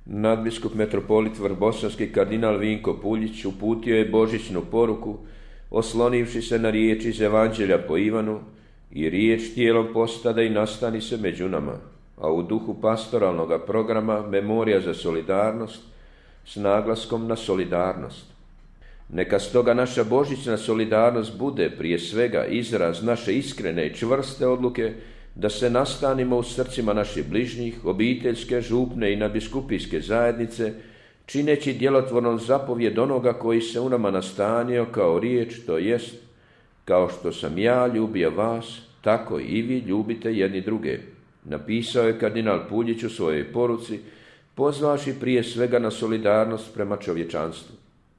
Nadbiskup metropolit vrbosanski kardinal Vinko Puljić uputio je božićnu poruku, oslonivši se na riječ iz Evanđelja po Ivanu, i riječ tijelom postada i nastani se među nama, a u duhu pastoralnog programa Memorija za solidarnost s naglaskom na solidarnost. Neka stoga naša božićna solidarnost bude prije svega izraz naše iskrene i čvrste odluke da se nastanimo u srcima naših bližnjih, obiteljske, župne i nadbiskupijske zajednice, čineći djelotvornom zapovjed onoga koji se u nama nastanio kao riječ, to jest, kao što sam ja ljubio vas, tako i vi ljubite jedni druge, napisao je kardinal Puljić u svojoj poruci, pozvaši prije svega na solidarnost prema čovječanstvu.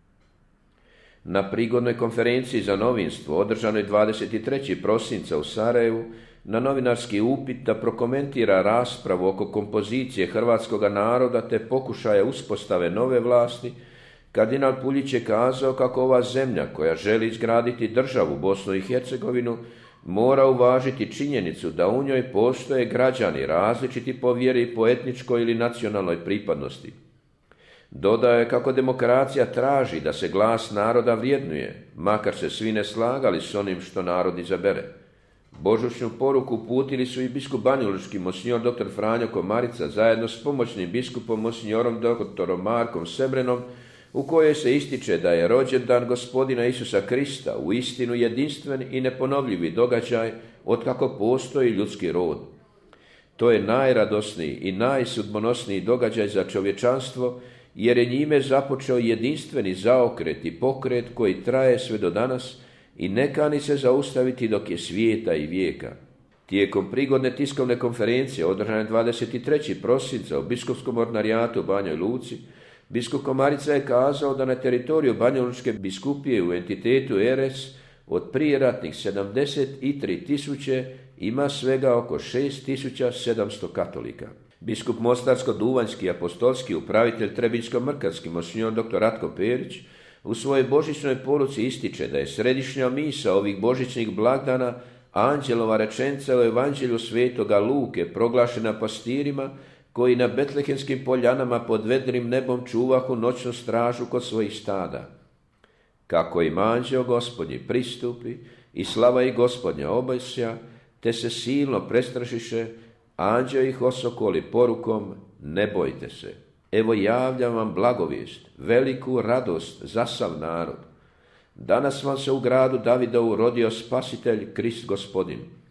Na prigodnoj konferenciji za novinstvo, održanoj 23. prosinca u Sarajevu, na novinarski upit da prokomentira raspravu oko kompozicije hrvatskoga naroda te pokušaja uspostave nove vlasti, kardinal Puljić je kazao kako ova zemlja koja želi izgraditi državu Bosnu i Hercegovinu mora uvažiti činjenicu da u njoj postoje građani različiti po vjeri i po etničkoj ili nacionalnoj pripadnosti. Dodao je kako demokracija traži da se glas naroda vrjednuje, makar se svi ne slagali s onim što narod izabere. Božićnu poruku uputili su i biskup banjalučki monsignor dr. Franjo Komarica zajedno s pomoćnim biskupom monsignorom dr. Markom Sebrenom, u kojoj se ističe da je rođendan Gospodina Isusa Krista u istinu jedinstven i neponovljivi događaj otkako postoji ljudski rod. To je najradosniji i najsudbonosniji događaj za čovječanstvo, jer je njime započeo jedinstveni zaokret i pokret koji traje sve do danas i ne kani se zaustaviti dok je svijeta i vijeka. Tijekom prigodne tiskovne konferencije održane 23. prosinca u biskupskom ordinarijatu u Banjoj Luci, biskup Komarica je kazao da na teritoriju banjalučke biskupije u entitetu Eres od prijeratnih 73.000 ima svega oko 6.700 katolika. Biskup mostarsko-duvanjski apostolski upravitelj trebinjsko-mrkarski monsignor dr. Ratko Perić u svojoj božićnoj poruci ističe da je središnja misa ovih božićnih blagdana anđelova rečenica u Evanđelju svetoga Luke proglašena pastirima koji na betlehemskim poljanama pod vedrim nebom čuvahu noćnu stražu kod svojih stada. Kako im anđeo Gospodnji pristupi i slava ih Gospodnja obasja, te se silno prestrašiše, anđeo ih osokoli porukom: ne bojte se, evo javljam vam blagovijest, veliku radost za sav narod. Danas vam se u gradu Davidovu rodio Spasitelj, Krist Gospodin.